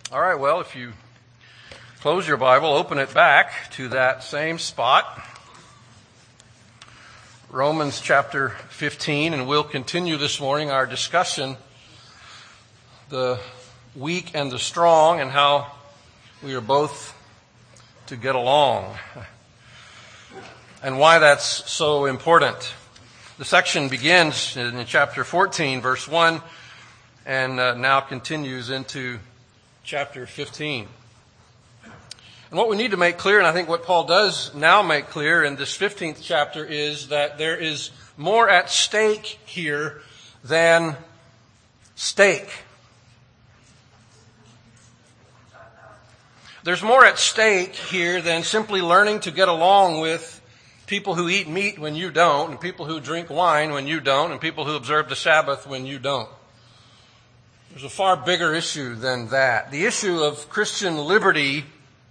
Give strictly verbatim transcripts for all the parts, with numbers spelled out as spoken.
All right, well, if you close your Bible, open it back to that same spot, Romans chapter fifteen, and we'll continue this morning our discussion, the weak and the strong, and how we are both to get along, and why that's so important. The section begins in chapter fourteen, verse one, and uh, now continues into chapter fifteen. And what we need to make clear, and I think what Paul does now make clear in this fifteenth chapter, is that there is more at stake here than steak. There's more at stake here than simply learning to get along with people who eat meat when you don't, and people who drink wine when you don't, and people who observe the Sabbath when you don't. There's a far bigger issue than that. The issue of Christian liberty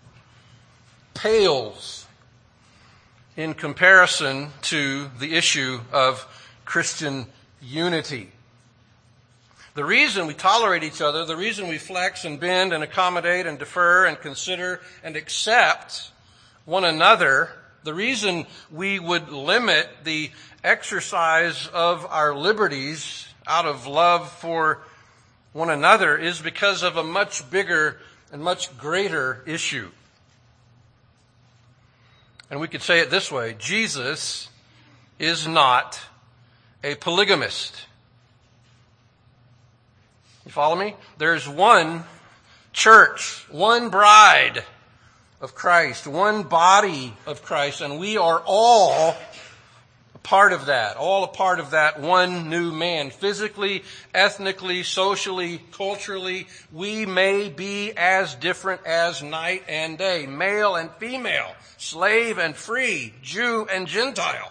pales in comparison to the issue of Christian unity. The reason we tolerate each other, the reason we flex and bend and accommodate and defer and consider and accept one another, the reason we would limit the exercise of our liberties out of love for one another is because of a much bigger and much greater issue. And we could say it this way: Jesus is not a polygamist. You follow me? There's one church, one bride of Christ, one body of Christ, and we are all a part of that, all a part of that one new man. Physically, ethnically, socially, culturally, we may be as different as night and day, male and female, slave and free, Jew and Gentile.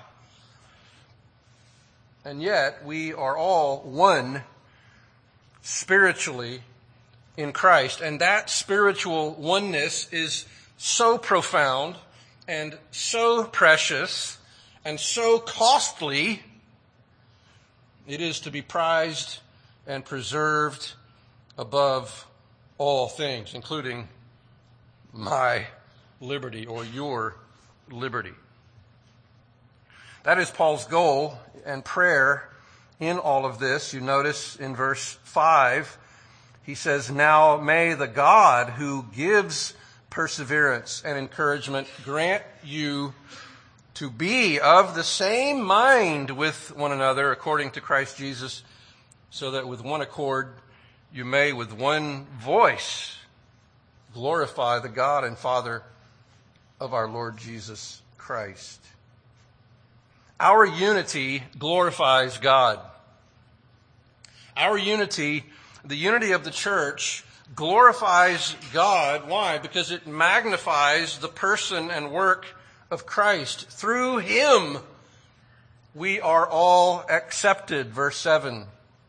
And yet, we are all one spiritually in Christ. And that spiritual oneness is so profound and so precious and so costly, it is to be prized and preserved above all things, including my liberty or your liberty. That is Paul's goal and prayer in all of this. You notice in verse five, he says, "Now may the God who gives perseverance and encouragement grant you to be of the same mind with one another according to Christ Jesus, so that with one accord you may with one voice glorify the God and Father of our Lord Jesus Christ." Our unity glorifies God. Our unity, the unity of the church, glorifies God. Why? Because it magnifies the person and work of Christ. Through Him, we are all accepted. Verse seven.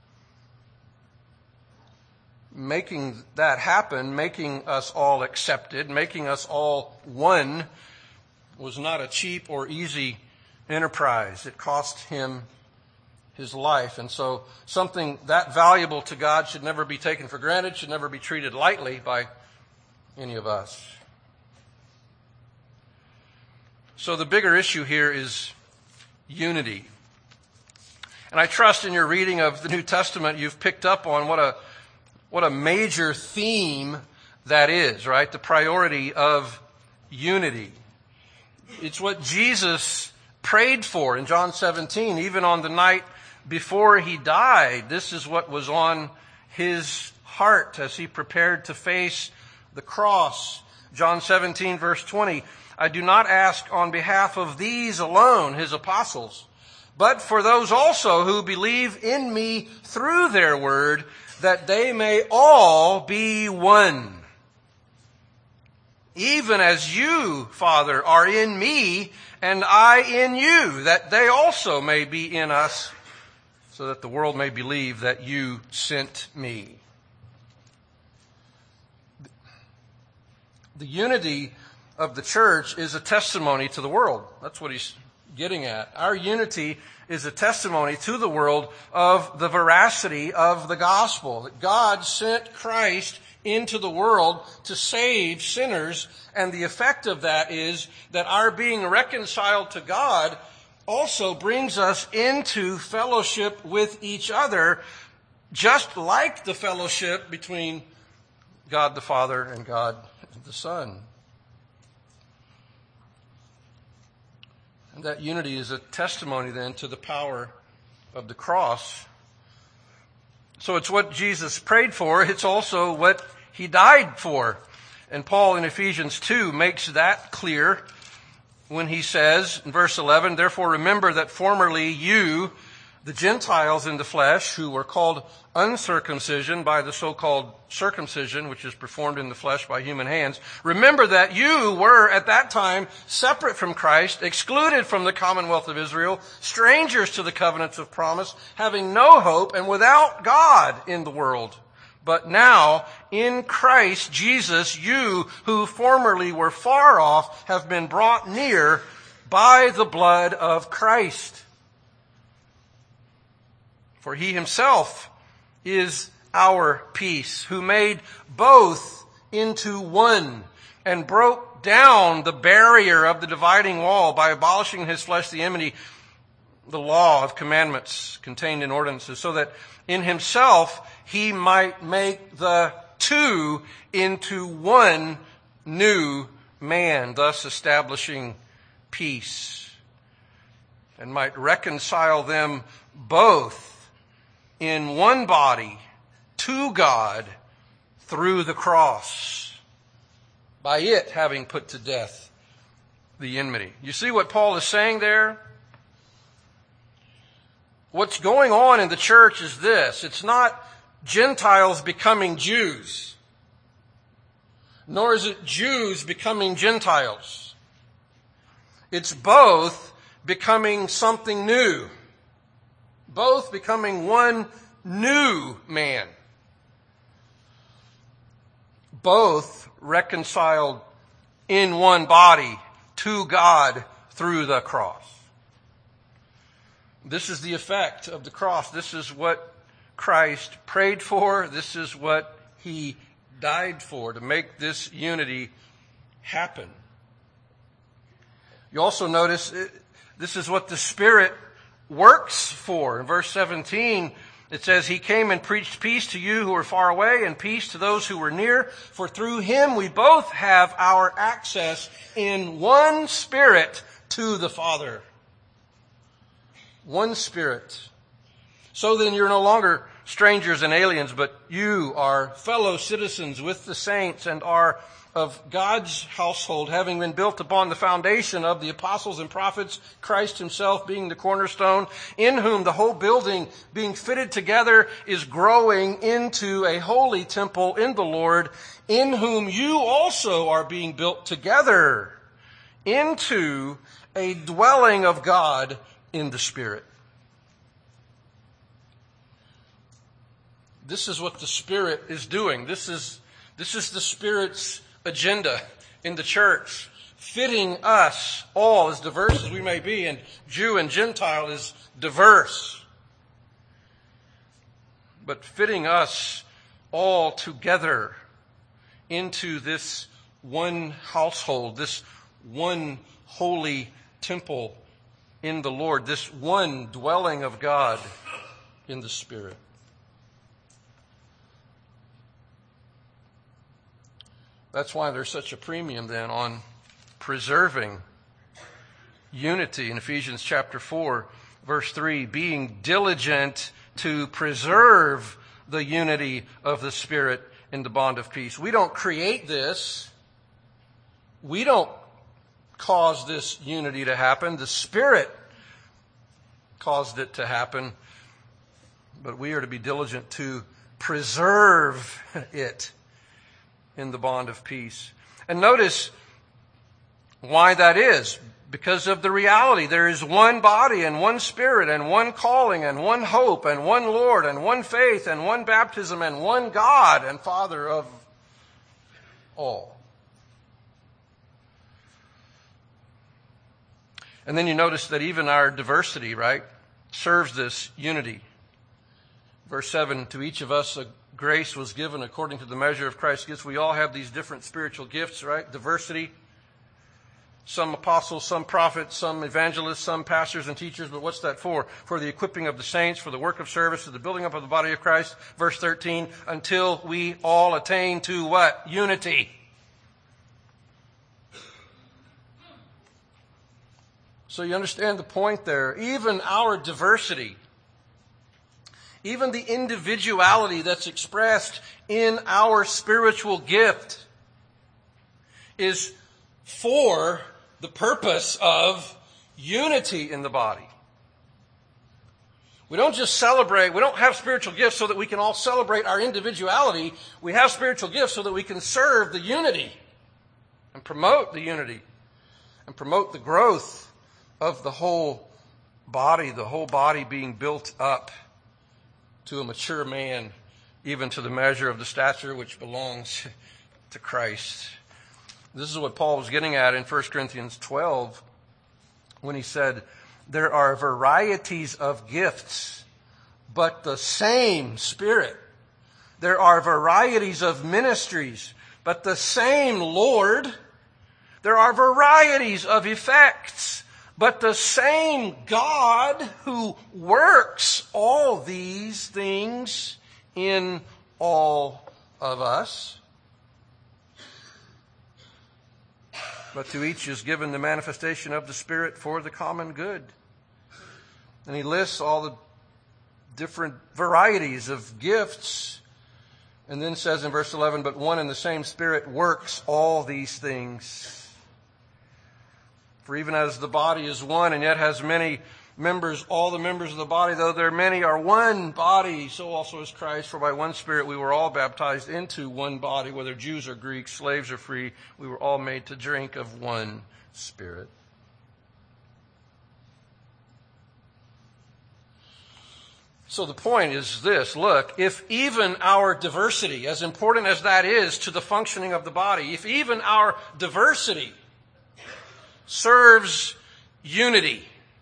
Making that happen, making us all accepted, making us all one, was not a cheap or easy enterprise. It cost Him His life. And so something that valuable to God should never be taken for granted, should never be treated lightly by any of us. So the bigger issue here is unity. And I trust in your reading of the New Testament you've picked up on what a what a major theme that is, right? The priority of unity. It's what Jesus prayed for in John seventeen, even on the night before He died. This is what was on His heart as He prepared to face the cross. John seventeen, verse twenty, "I do not ask on behalf of these alone," His apostles, "but for those also who believe in me through their word, that they may all be one. Even as you, Father, are in me, and I in you, that they also may be in us, so that the world may believe that you sent me." The unity of the church is a testimony to the world. That's what he's getting at. Our unity is a testimony to the world of the veracity of the gospel, that God sent Christ into the world to save sinners. And the effect of that is that our being reconciled to God also brings us into fellowship with each other, just like the fellowship between God the Father and God the Son. And that unity is a testimony then to the power of the cross. So it's what Jesus prayed for. It's also what he died for. And Paul in Ephesians two makes that clear when he says in verse eleven, "Therefore remember that formerly you, the Gentiles in the flesh, who were called uncircumcision by the so-called circumcision, which is performed in the flesh by human hands, remember that you were at that time separate from Christ, excluded from the commonwealth of Israel, strangers to the covenants of promise, having no hope and without God in the world. But now, in Christ Jesus, you who formerly were far off have been brought near by the blood of Christ. For he himself is our peace, who made both into one and broke down the barrier of the dividing wall by abolishing in his flesh the enmity, the law of commandments contained in ordinances, so that in himself he might make the two into one new man, thus establishing peace, and might reconcile them both in one body to God through the cross, by it having put to death the enmity." You see what Paul is saying there? What's going on in the church is this. It's not Gentiles becoming Jews, nor is it Jews becoming Gentiles. It's both becoming something new. Both becoming one new man. Both reconciled in one body to God through the cross. This is the effect of the cross. This is what Christ prayed for. This is what he died for, to make this unity happen. You also notice it, this is what the Spirit works for. In verse seventeen, it says, "He came and preached peace to you who were far away and peace to those who were near. For through him we both have our access in one Spirit to the Father." One Spirit. "So then you're no longer strangers and aliens, but you are fellow citizens with the saints and are of God's household, having been built upon the foundation of the apostles and prophets, Christ himself being the cornerstone, in whom the whole building being fitted together is growing into a holy temple in the Lord, in whom you also are being built together into a dwelling of God in the Spirit." This is what the Spirit is doing. This is, this is the Spirit's agenda in the church. Fitting us all, as diverse as we may be, and Jew and Gentile is diverse. But fitting us all together into this one household, this one holy temple in the Lord, this one dwelling of God in the Spirit. That's why there's such a premium then on preserving unity in Ephesians chapter four, verse three, "Being diligent to preserve the unity of the Spirit in the bond of peace." We don't create this. We don't cause this unity to happen. The Spirit caused it to happen. But we are to be diligent to preserve it in the bond of peace. And notice why that is. Because of the reality. There is one body and one Spirit and one calling and one hope and one Lord and one faith and one baptism and one God and Father of all. And then you notice that even our diversity, right, serves this unity. Verse seven, "To each of us a grace was given according to the measure of Christ's gifts. We all have these different spiritual gifts, right? Diversity. Some apostles, some prophets, some evangelists, some pastors and teachers. But what's that for? For the equipping of the saints, for the work of service, for the building up of the body of Christ. Verse thirteen, until we all attain to what? Unity. So you understand the point there. Even our diversity, even the individuality that's expressed in our spiritual gift is for the purpose of unity in the body. We don't just celebrate, we don't have spiritual gifts so that we can all celebrate our individuality. We have spiritual gifts so that we can serve the unity and promote the unity and promote the growth of the whole body, the whole body being built up to a mature man, even to the measure of the stature which belongs to Christ. This is what Paul was getting at in First Corinthians twelve when he said, there are varieties of gifts, but the same Spirit. There are varieties of ministries, but the same Lord. There are varieties of effects, but the same God who works all these things in all of us. But to each is given the manifestation of the Spirit for the common good. And he lists all the different varieties of gifts. And then says in verse eleven, but one and the same Spirit works all these things. For even as the body is one and yet has many members, all the members of the body, though there are many, are one body, so also is Christ. For by one Spirit we were all baptized into one body, whether Jews or Greeks, slaves or free. We were all made to drink of one Spirit. So the point is this, look, if even our diversity, as important as that is to the functioning of the body, if even our diversity serves unity,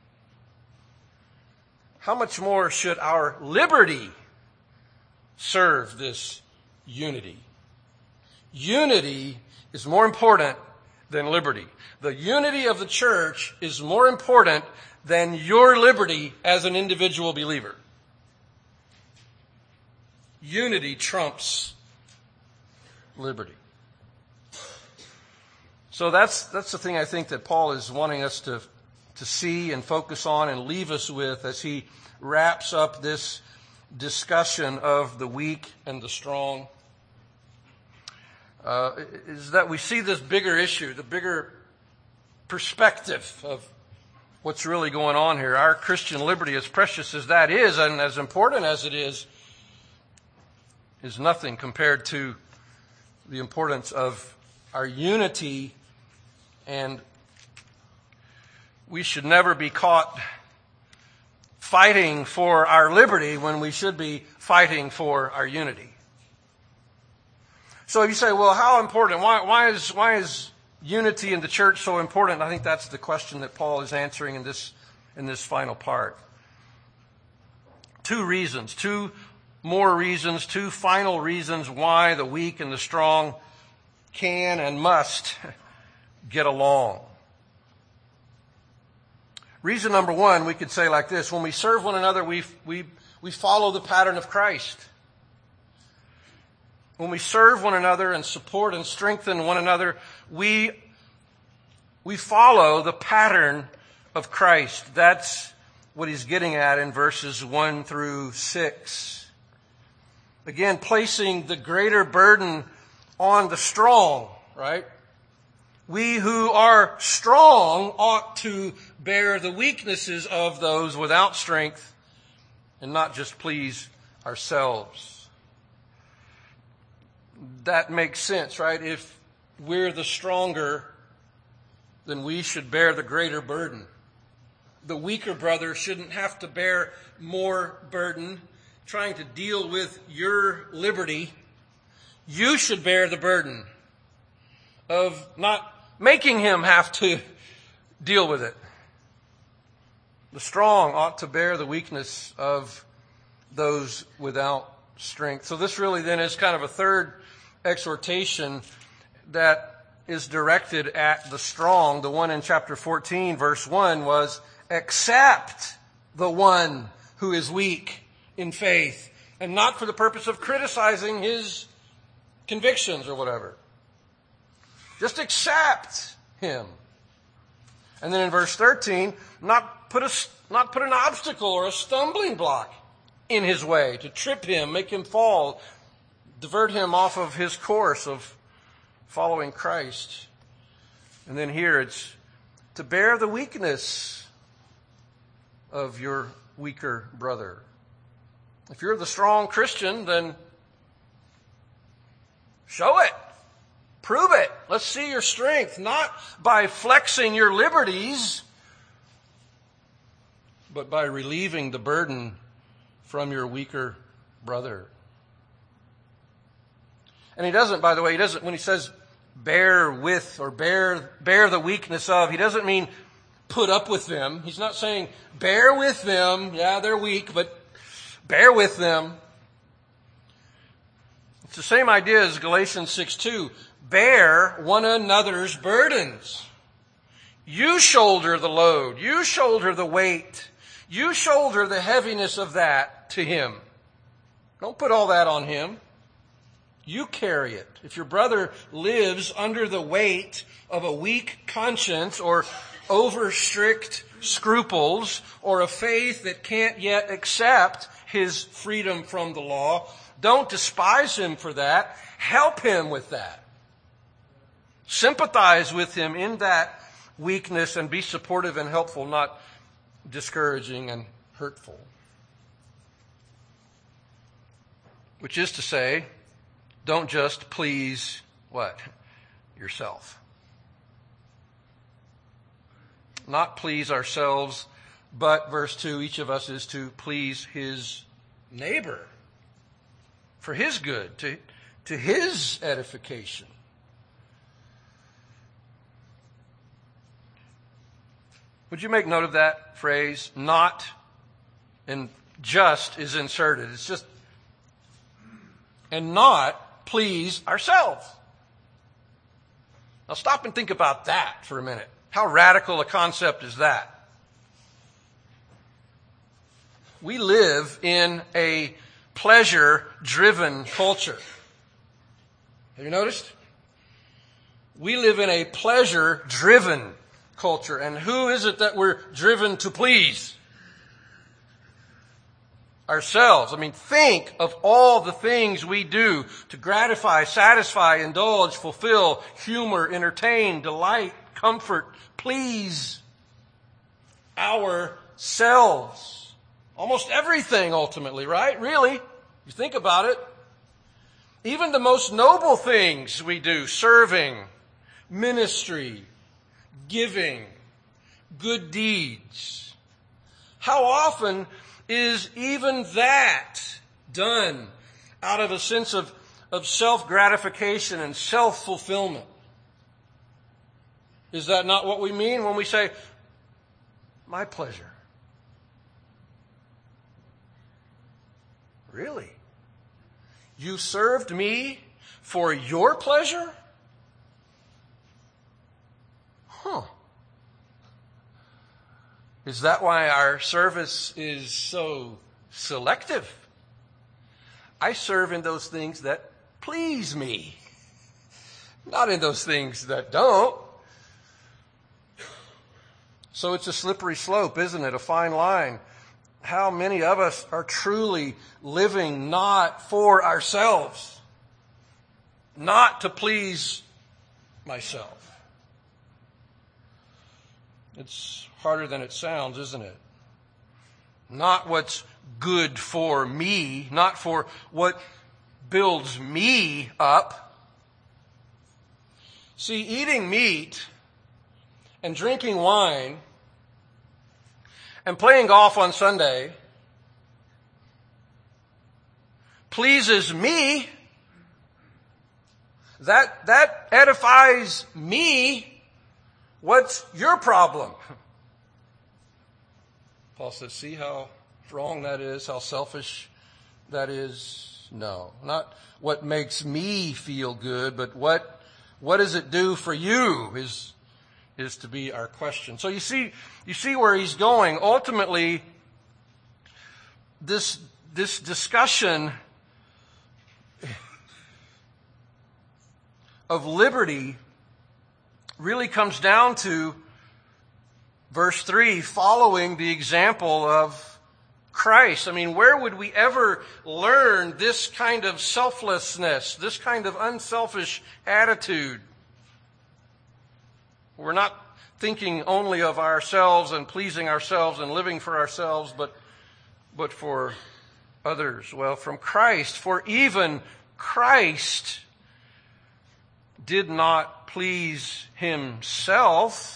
how much more should our liberty serve this unity? Unity is more important than liberty. The unity of the church is more important than your liberty as an individual believer. Unity trumps liberty. So that's that's the thing I think that Paul is wanting us to, to see and focus on and leave us with as he wraps up this discussion of the weak and the strong. Uh, is that we see this bigger issue, the bigger perspective of what's really going on here. Our Christian liberty, as precious as that is and as important as it is, is nothing compared to the importance of our unity. And we should never be caught fighting for our liberty when we should be fighting for our unity. So if you say, well, how important? Why, why is why is unity in the church so important? I think that's the question that Paul is answering in this in this final part. Two reasons, two more reasons, two final reasons why the weak and the strong can and must get along. Reason number one, we could say like this: when we serve one another, we we we follow the pattern of Christ. When we serve one another and support and strengthen one another, we we follow the pattern of Christ. That's what he's getting at in verses one through six. Again, placing the greater burden on the strong, right? We who are strong ought to bear the weaknesses of those without strength and not just please ourselves. That makes sense, right? If we're the stronger, then we should bear the greater burden. The weaker brother shouldn't have to bear more burden trying to deal with your liberty. You should bear the burden of not making him have to deal with it. The strong ought to bear the weakness of those without strength. So this really then is kind of a third exhortation that is directed at the strong. The one in chapter fourteen, verse one was, accept the one who is weak in faith, and not for the purpose of criticizing his convictions or whatever. Just accept him. And then in verse thirteen, not put a, not put an obstacle or a stumbling block in his way to trip him, make him fall, divert him off of his course of following Christ. And then here it's to bear the weakness of your weaker brother. If you're the strong Christian, then show it. Prove it. Let's see your strength, not by flexing your liberties, but by relieving the burden from your weaker brother. And he doesn't, by the way, he doesn't, when he says bear with or bear, bear the weakness of, he doesn't mean put up with them. He's not saying bear with them. Yeah, they're weak, but bear with them. It's the same idea as Galatians six two. Bear one another's burdens. You shoulder the load. You shoulder the weight. You shoulder the heaviness of that to him. Don't put all that on him. You carry it. If your brother lives under the weight of a weak conscience or over strict scruples or a faith that can't yet accept his freedom from the law, don't despise him for that. Help him with that. Sympathize with him in that weakness and be supportive and helpful, not discouraging and hurtful. Which is to say, don't just please what? Yourself. Not please ourselves, but verse two, each of us is to please his neighbor for his good, to, to his edification. Would you make note of that phrase? Not and just is inserted. It's just, and not please ourselves. Now stop and think about that for a minute. How radical a concept is that? We live in a pleasure-driven culture. Have you noticed? We live in a pleasure-driven culture. And who is it that we're driven to please? Ourselves. I mean, think of all the things we do to gratify, satisfy, indulge, fulfill, humor, entertain, delight, comfort, please ourselves. Almost everything ultimately, right? Really, you think about it. Even the most noble things we do, serving, ministry, giving, good deeds. How often is even that done out of a sense of, of self-gratification and self-fulfillment? Is that not what we mean when we say, my pleasure? Really? You served me for your pleasure? Huh. Is that why our service is so selective? I serve in those things that please me, not in those things that don't. So it's a slippery slope, isn't it? A fine line. How many of us are truly living not for ourselves, not to please myself? It's harder than it sounds, isn't it? Not what's good for me, not for what builds me up. See, eating meat and drinking wine and playing golf on Sunday pleases me. That, that edifies me. What's your problem? Paul says, see how wrong that is, how selfish that is. No, not what makes me feel good, but what what does it do for you is is to be our question. So you see, you see where he's going. Ultimately, this this discussion of liberty really comes down to verse three, following the example of Christ. I mean, where would we ever learn this kind of selflessness, this kind of unselfish attitude? We're not thinking only of ourselves and pleasing ourselves and living for ourselves, but, but for others. Well, from Christ, for even Christ did not please himself,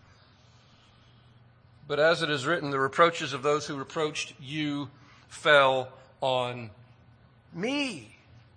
but as it is written, the reproaches of those who reproached you fell on me.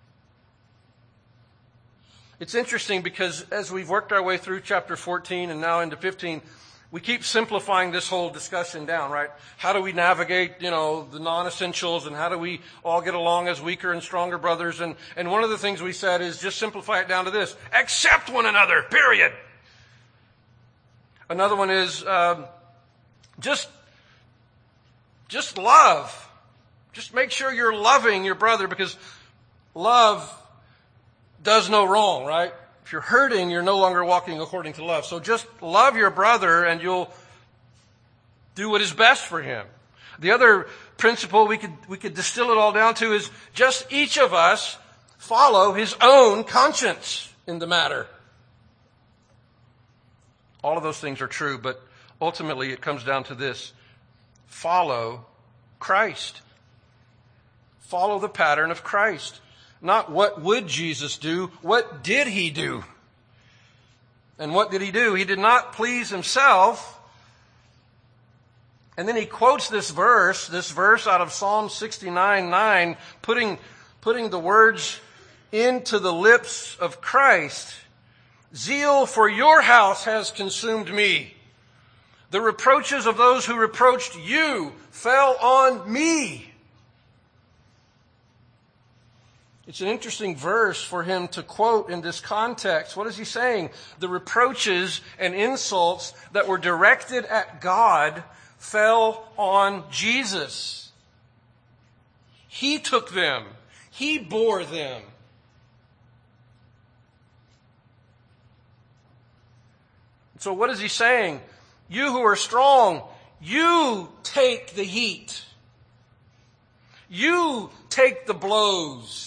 It's interesting because as we've worked our way through chapter fourteen and now into fifteen, we keep simplifying this whole discussion down, right? How do we navigate, you know, the non-essentials, and how do we all get along as weaker and stronger brothers? And, and one of the things we said is just simplify it down to this: accept one another, period. Another one is, um, Just, just love. Just make sure you're loving your brother, because love does no wrong, right? If you're hurting, you're no longer walking according to love. So just love your brother and you'll do what is best for him. The other principle we could, we could distill it all down to is just each of us follow his own conscience in the matter. All of those things are true, but ultimately, it comes down to this: follow Christ. Follow the pattern of Christ. Not what would Jesus do, what did he do? And what did he do? He did not please himself. And then he quotes this verse, this verse out of Psalm sixty-nine nine, putting, putting the words into the lips of Christ. Zeal for your house has consumed me. The reproaches of those who reproached you fell on me. It's an interesting verse for him to quote in this context. What is he saying? The reproaches and insults that were directed at God fell on Jesus. He took them. He bore them. So what is he saying? You who are strong, you take the heat. You take the blows.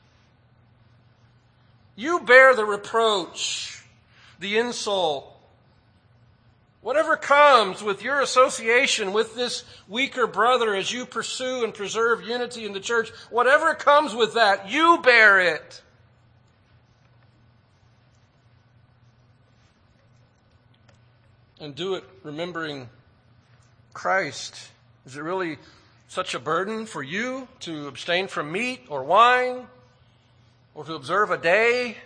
You bear the reproach, the insult. Whatever comes with your association with this weaker brother as you pursue and preserve unity in the church, whatever comes with that, you bear it. And do it remembering Christ. Is it really such a burden for you to abstain from meat or wine, or to observe a day?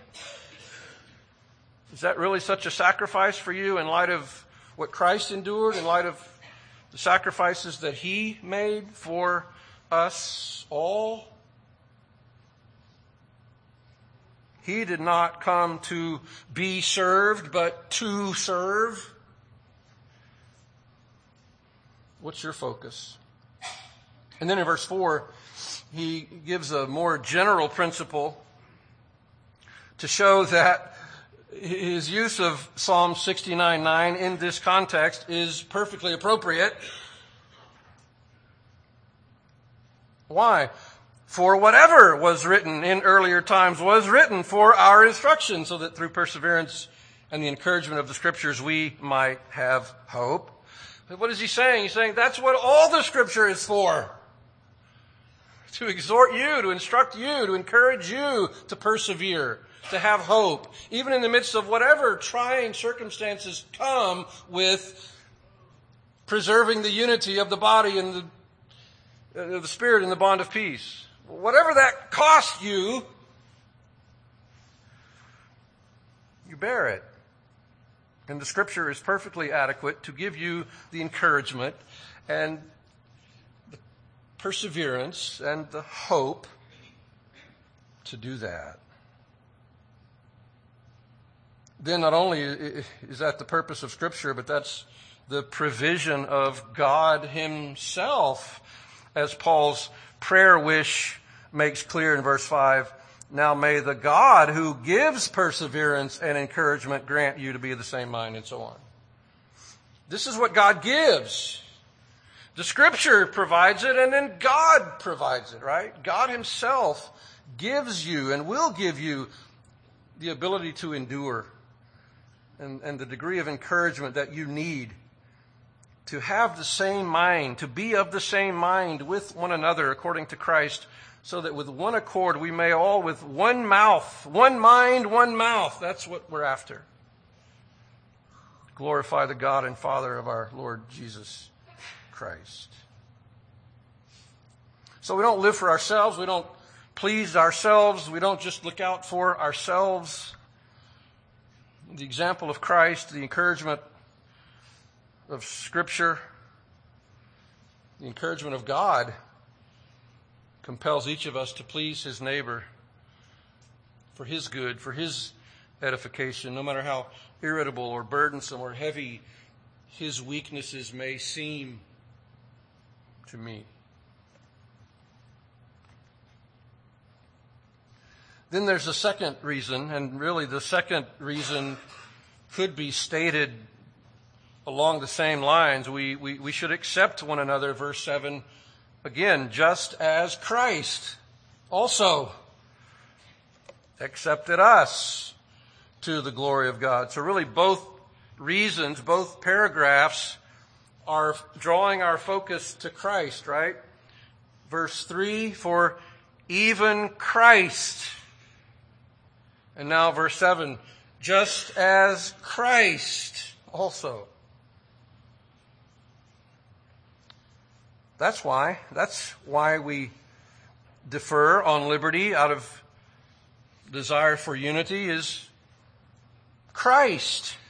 Is that really such a sacrifice for you in light of what Christ endured, in light of the sacrifices that he made for us all? He did not come to be served, but to serve. What's your focus? And then in verse four, he gives a more general principle to show that his use of Psalm sixty-nine nine in this context is perfectly appropriate. Why? For whatever was written in earlier times was written for our instruction, so that through perseverance and the encouragement of the Scriptures we might have hope. But what is he saying? He's saying that's what all the Scripture is for. To exhort you, to instruct you, to encourage you to persevere, to have hope, even in the midst of whatever trying circumstances come with preserving the unity of the body and the, uh, the Spirit in the bond of peace. Whatever that costs you, you bear it. And the Scripture is perfectly adequate to give you the encouragement and the perseverance and the hope to do that. Then not only is that the purpose of Scripture, but that's the provision of God himself, as Paul's prayer wish makes clear in verse five. Now may the God who gives perseverance and encouragement grant you to be of the same mind, and so on. This is what God gives. The Scripture provides it, and then God provides it, right? God himself gives you and will give you the ability to endure and, and the degree of encouragement that you need to have the same mind, to be of the same mind with one another according to Christ, so that with one accord we may all with one mouth, one mind, one mouth. That's what we're after. Glorify the God and Father of our Lord Jesus Christ. So we don't live for ourselves. We don't please ourselves. We don't just look out for ourselves. The example of Christ, the encouragement of Scripture, the encouragement of God compels each of us to please his neighbor for his good, for his edification, no matter how irritable or burdensome or heavy his weaknesses may seem to me. Then there's a second reason, and really the second reason could be stated along the same lines. We, we, we should accept one another, verse seven, again, just as Christ also accepted us to the glory of God. So really both reasons, both paragraphs are drawing our focus to Christ, right? Verse three, for even Christ. And now verse seven, just as Christ also. That's why, that's why we defer on liberty out of desire for unity is Christ.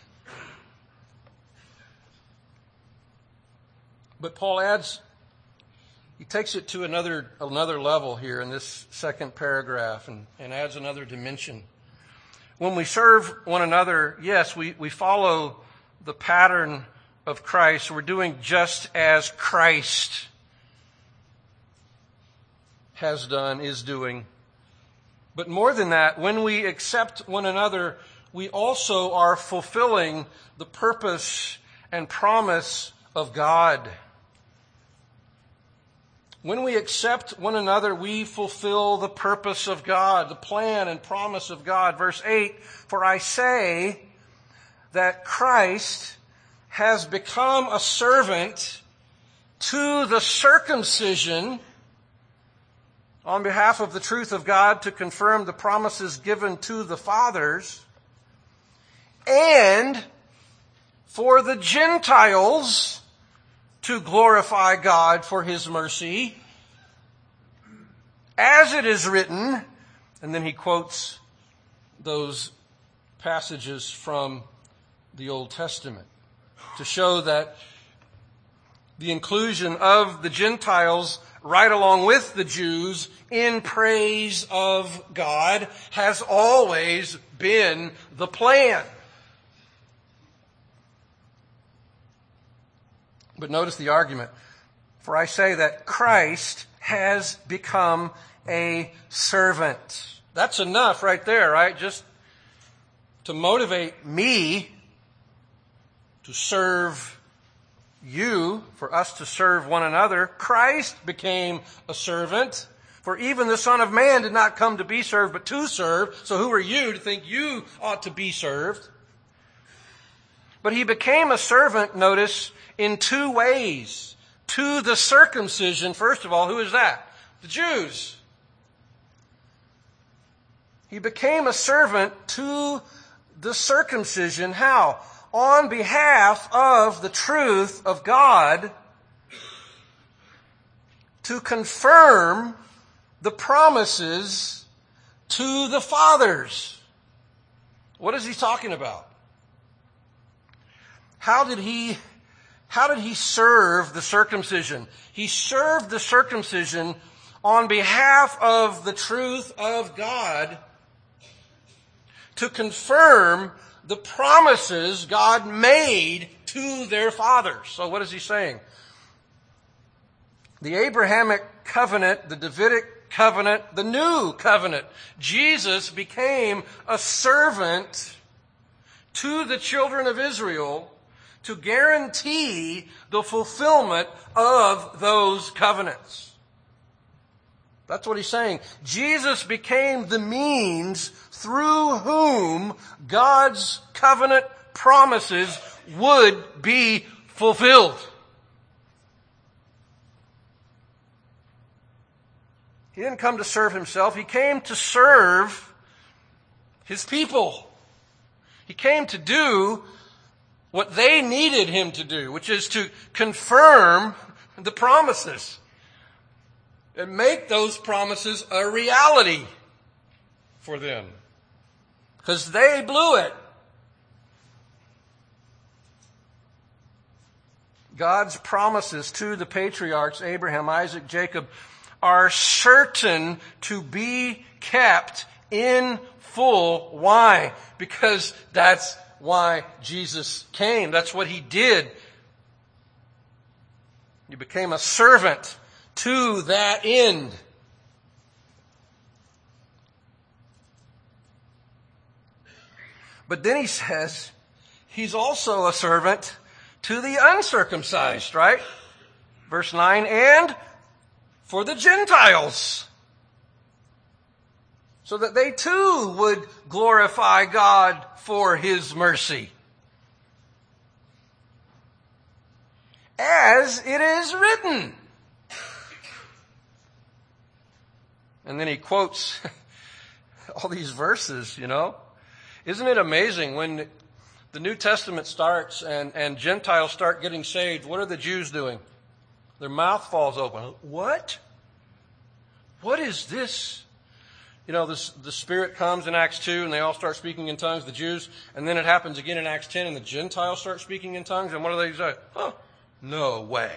But Paul adds, he takes it to another another level here in this second paragraph and, and adds another dimension. When we serve one another, yes, we, we follow the pattern of Christ. We're doing just as Christ has done, is doing. But more than that, when we accept one another, we also are fulfilling the purpose and promise of God. When we accept one another, we fulfill the purpose of God, the plan and promise of God. Verse eight, for I say that Christ has become a servant to the circumcision on behalf of the truth of God to confirm the promises given to the fathers, and for the Gentiles to glorify God for his mercy, as it is written. And then he quotes those passages from the Old Testament to show that the inclusion of the Gentiles right along with the Jews in praise of God has always been the plan. But notice the argument. For I say that Christ has become a servant. That's enough right there, right? Just to motivate me to serve you, for us to serve one another. Christ became a servant. For even the Son of Man did not come to be served, but to serve. So who are you to think you ought to be served? But he became a servant, notice, in two ways. To the circumcision, first of all, who is that? The Jews. He became a servant to the circumcision. How? On behalf of the truth of God, to confirm the promises to the fathers. What is he talking about? How did he, how did he serve the circumcision? He served the circumcision on behalf of the truth of God to confirm the promises God made to their fathers. So what is he saying? The Abrahamic covenant, the Davidic covenant, the new covenant. Jesus became a servant to the children of Israel to guarantee the fulfillment of those covenants. That's what he's saying. Jesus became the means through whom God's covenant promises would be fulfilled. He didn't come to serve himself. He came to serve his people. He came to do what they needed him to do, which is to confirm the promises and make those promises a reality for them. Because they blew it. God's promises to the patriarchs, Abraham, Isaac, Jacob, are certain to be kept in full. Why? Because that's why Jesus came. That's what he did. He became a servant to that end. But then he says he's also a servant to the uncircumcised, right? Verse nine, and for the Gentiles, so that they too would glorify God for his mercy. As it is written. And then he quotes all these verses, you know. Isn't it amazing when the New Testament starts and, and Gentiles start getting saved, what are the Jews doing? Their mouth falls open. What? What is this? You know, this, the Spirit comes in Acts two and they all start speaking in tongues, the Jews, and then it happens again in Acts ten and the Gentiles start speaking in tongues, and what do they say? Huh, no way.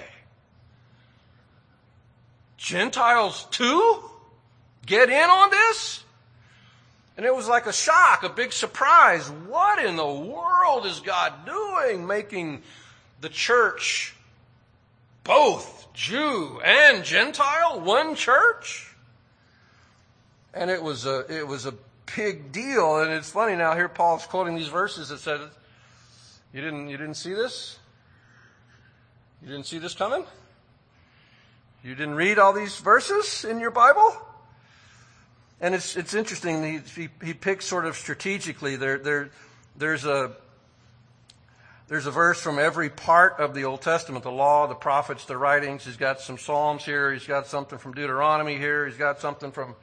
Gentiles too? Get in on this? And it was like a shock, a big surprise. What in the world is God doing, making the church both Jew and Gentile, one church? And it was a it was a big deal. And it's funny now, here Paul's quoting these verses that said, You didn't you didn't see this? You didn't see this coming? You didn't read all these verses in your Bible? And it's it's interesting. He he, he picks sort of strategically. There there there's a there's a verse from every part of the Old Testament: the law, the prophets, the writings. He's got some Psalms here. He's got something from Deuteronomy here. He's got something from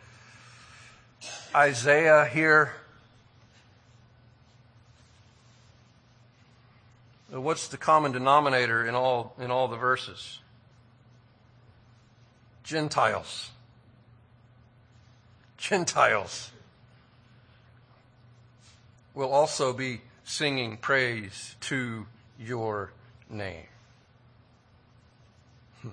Isaiah here. What's the common denominator in all in all the verses? Gentiles. Gentiles will also be singing praise to your name. Hmm.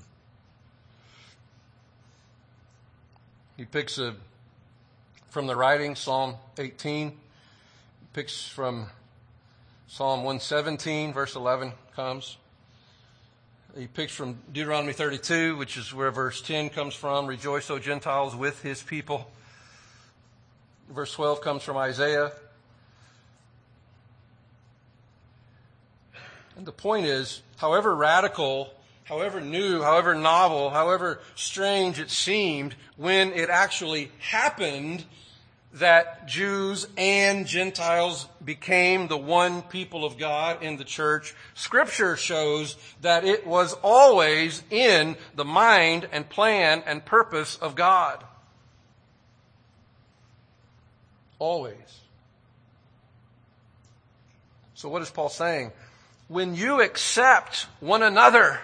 He picks a, from the writing, Psalm eighteen. He picks from Psalm one seventeen, verse eleven comes. He picks from Deuteronomy thirty-two, which is where verse ten comes from. Rejoice, O Gentiles, with his people. Verse twelve comes from Isaiah. And the point is, however radical, however new, however novel, however strange it seemed, when it actually happened that Jews and Gentiles became the one people of God in the church, Scripture shows that it was always in the mind and plan and purpose of God. Always. So what is Paul saying? When you accept one another,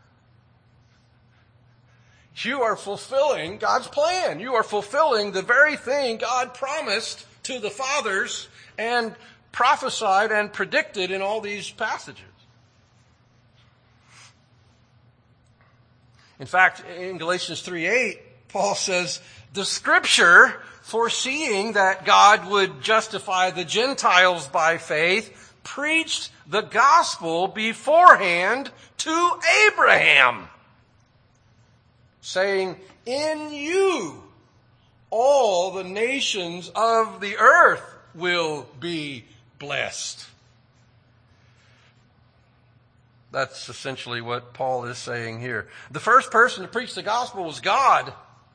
you are fulfilling God's plan. You are fulfilling the very thing God promised to the fathers and prophesied and predicted in all these passages. In fact, in Galatians three eight, Paul says, the Scripture, foreseeing that God would justify the Gentiles by faith, preached the gospel beforehand to Abraham, saying, in you all the nations of the earth will be blessed. That's essentially what Paul is saying here. The first person to preach the gospel was God.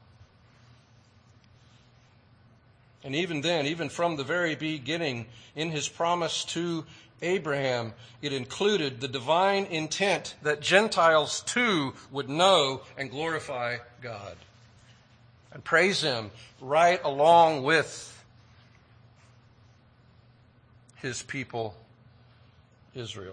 And even then, even from the very beginning, in his promise to Abraham, it included the divine intent that Gentiles too would know and glorify God and praise him right along with his people, Israel.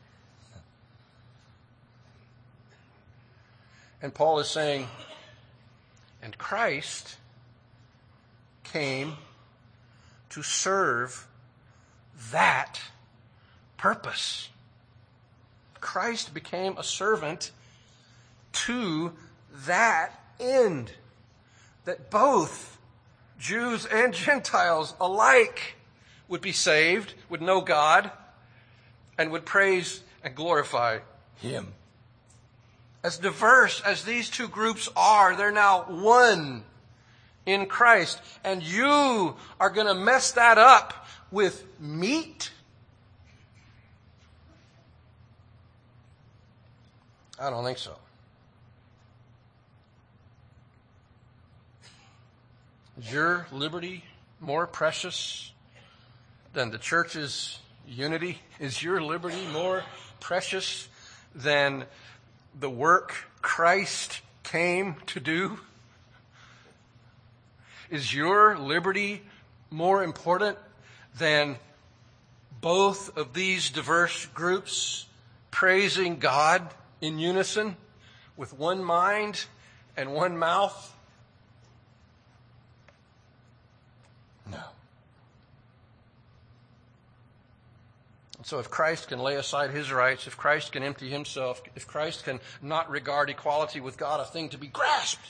And Paul is saying, and Christ came to serve that purpose. Christ became a servant to that end, that both Jews and Gentiles alike would be saved, would know God, and would praise and glorify him. As diverse as these two groups are, they're now one in Christ. And you are going to mess that up with meat? I don't think so. Is your liberty more precious than the church's unity? Is your liberty more precious than the work Christ came to do? Is your liberty more important than both of these diverse groups praising God in unison with one mind and one mouth? No. So if Christ can lay aside his rights, if Christ can empty himself, if Christ can not regard equality with God a thing to be grasped,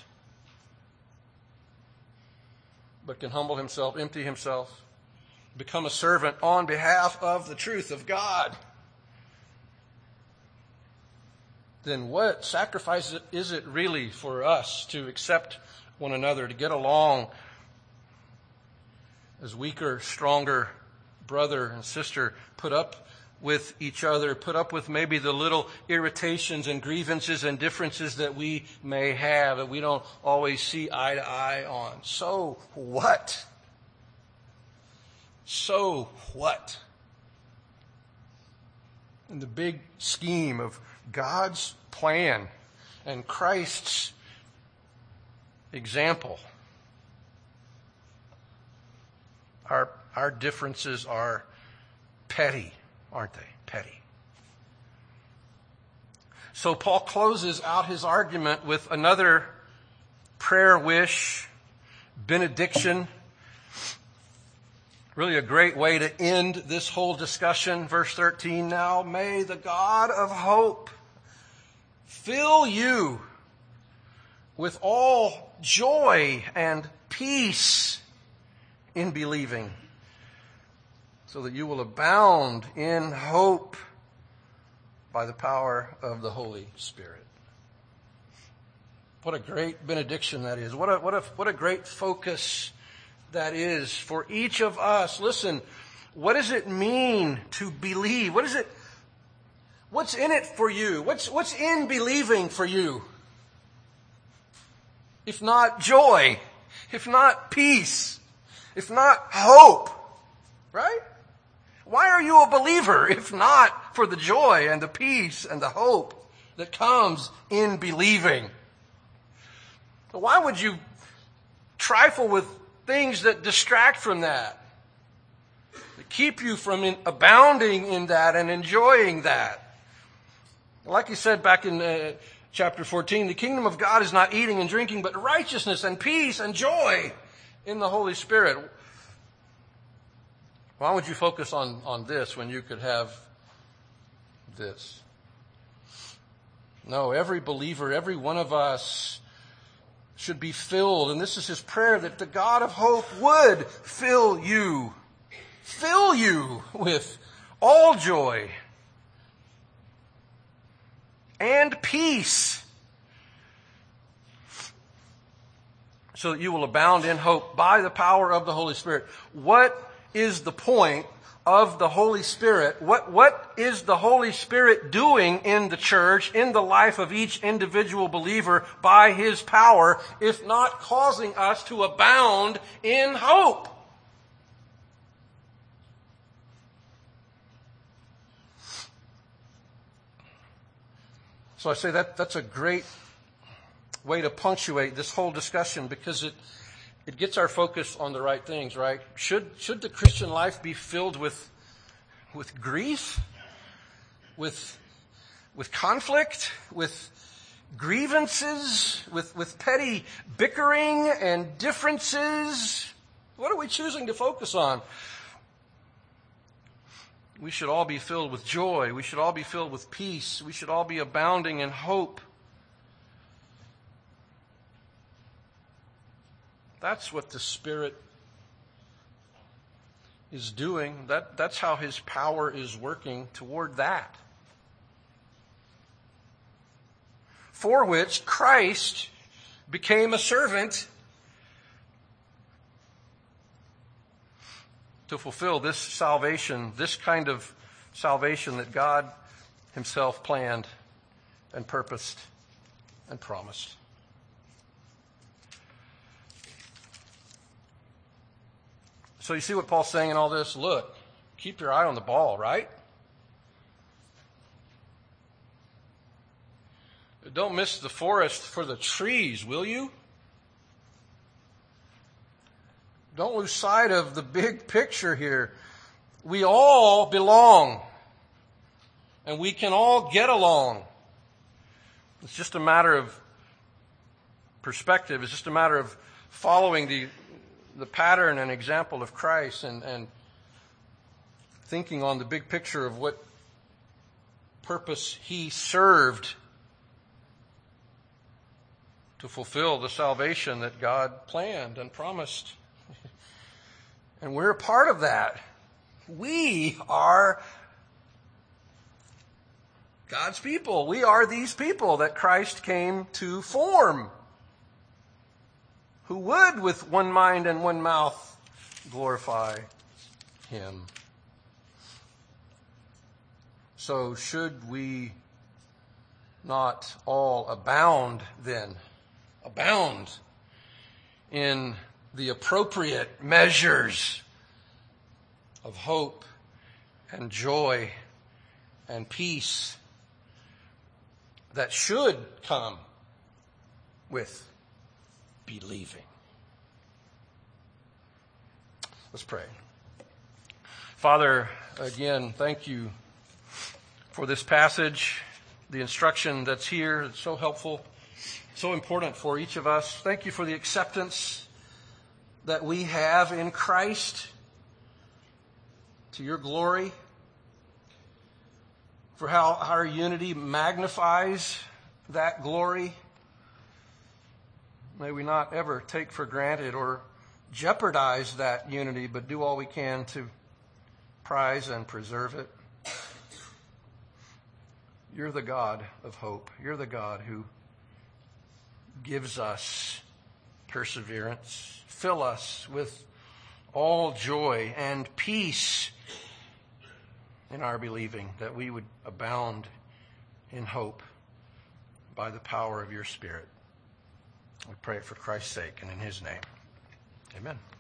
but can humble himself, empty himself, become a servant on behalf of the truth of God, then what sacrifice is it really for us to accept one another, to get along as weaker, stronger brother and sister, put up with each other, put up with maybe the little irritations and grievances and differences that we may have that we don't always see eye to eye on. So what? So what? In the big scheme of God's plan and Christ's example, our, our differences are petty, aren't they? Petty. So Paul closes out his argument with another prayer wish, benediction. Really a great way to end this whole discussion. Verse thirteen, now may the God of hope fill you with all joy and peace in believing, so that you will abound in hope by the power of the Holy Spirit. What a great benediction that is. What a, what a, what a great focus that is for each of us. Listen, what does it mean to believe? What is it? What's in it for you? What's, what's in believing for you? If not joy, if not peace, if not hope, right? Why are you a believer if not for the joy and the peace and the hope that comes in believing? Why would you trifle with things that distract from that, that keep you from in, abounding in that and enjoying that? Like he said back in uh, chapter fourteen, the kingdom of God is not eating and drinking, but righteousness and peace and joy in the Holy Spirit. Why would you focus on, on this when you could have this? No, every believer, every one of us should be filled. And this is his prayer, that the God of hope would fill you, fill you with all joy and peace, so that you will abound in hope by the power of the Holy Spirit. What is the point of the Holy Spirit? What, what is the Holy Spirit doing in the church, in the life of each individual believer by his power, if not causing us to abound in hope? So I say that that's a great way to punctuate this whole discussion, because it it gets our focus on the right things, right? Should should the Christian life be filled with with grief, with with conflict, with grievances, with with petty bickering and differences? What are we choosing to focus on? We should all be filled with joy. We should all be filled with peace. We should all be abounding in hope. That's what the Spirit is doing. That, that's how his power is working toward that. For which Christ became a servant to fulfill this salvation, this kind of salvation that God himself planned and purposed and promised. So you see what Paul's saying in all this? Look, keep your eye on the ball, right? Don't miss the forest for the trees, will you? Don't lose sight of the big picture here. We all belong, and we can all get along. It's just a matter of perspective. It's just a matter of following the the pattern and example of Christ, and, and thinking on the big picture of what purpose he served to fulfill the salvation that God planned and promised. And we're a part of that. We are God's people. We are these people that Christ came to form, who would with one mind and one mouth glorify him. So should we not all abound then? Abound in the appropriate measures of hope and joy and peace that should come with believing. Let's pray. Father, again, thank you for this passage, the instruction that's here. It's so helpful, so important for each of us. Thank you for the acceptance that we have in Christ to your glory, for how our unity magnifies that glory. May we not ever take for granted or jeopardize that unity, but do all we can to prize and preserve it. You're the God of hope. You're the God who gives us perseverance. Fill us with all joy and peace in our believing, that we would abound in hope by the power of your Spirit. We pray it for Christ's sake and in his name. Amen.